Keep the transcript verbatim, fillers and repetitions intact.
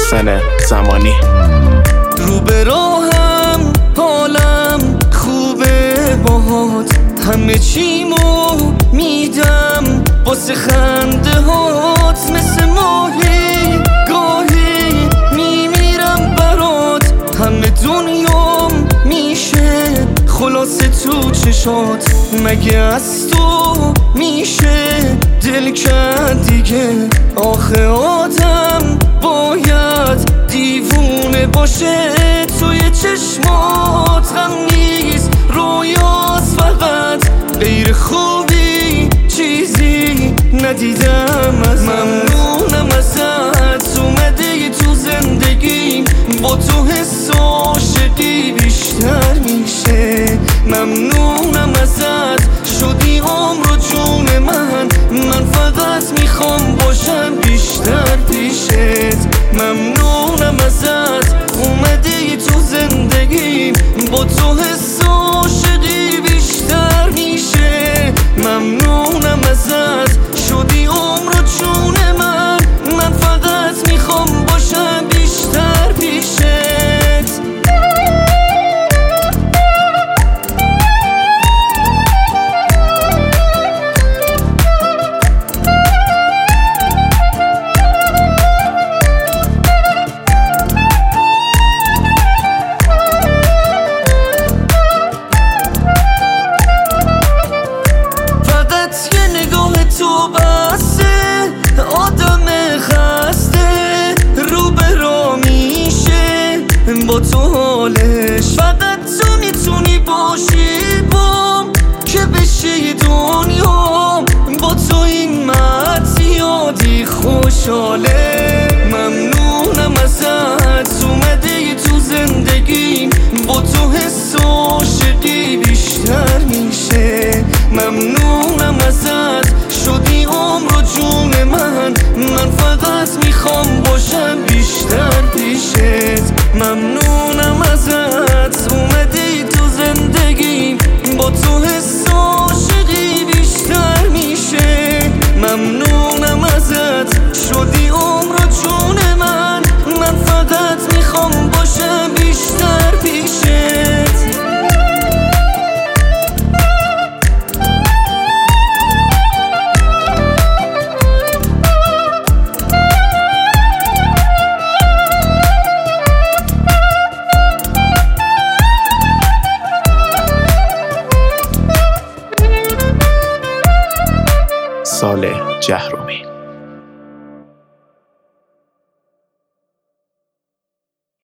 محسن زمانی. رو به راهم حالم خوبه باهات، همه چیمو میدم واسه خنده هات، مثل ماهی گاهی میمیرم برات، همه دنیام میشه خلاصه تو چشات، مگه از تو میشه دل کرد دیگه؟ آخه آدم باید دیوونه باشه، توی چشمات غم نیست رویاست فقط، غیر خوبی چیزی ندیدم از ممنونم ازت اومده تو زندگیم، با تو حس و عاشقی بیشتر میشه، ممنونم ازت شدی عمر و جون من، من فقط میخوام باشم بیشتر پیشت، ممنونم ازت اومدی تو زندگیم، با تو حس و عاشقی بیشتر میشه، ممنونم ازت شدی عمر و جون من، من فقط میخوام باشم بیشتر پیشت. تو بسته آدم خسته رو به را میشه با تو حالش، فقط تو میتونی باشی بام که بشه دنیا، با تو این مرد زیادی خوشحاله، ممنونم ازت اومده تو زندگیم، با تو حس و عاشقی بیشتر میشه، ممنونم ازت شدی عمر و جون من، من فقط میخوام باشم بیشتر پیشت، ممنونم ازت اومدی تو زندگیم، با تو حس و عاشقی بیشتر میشه، ممنونم ازت شدی عمر و جون من، من فقط میخوام باشم بیشتر پیشت. صالح جهرومی.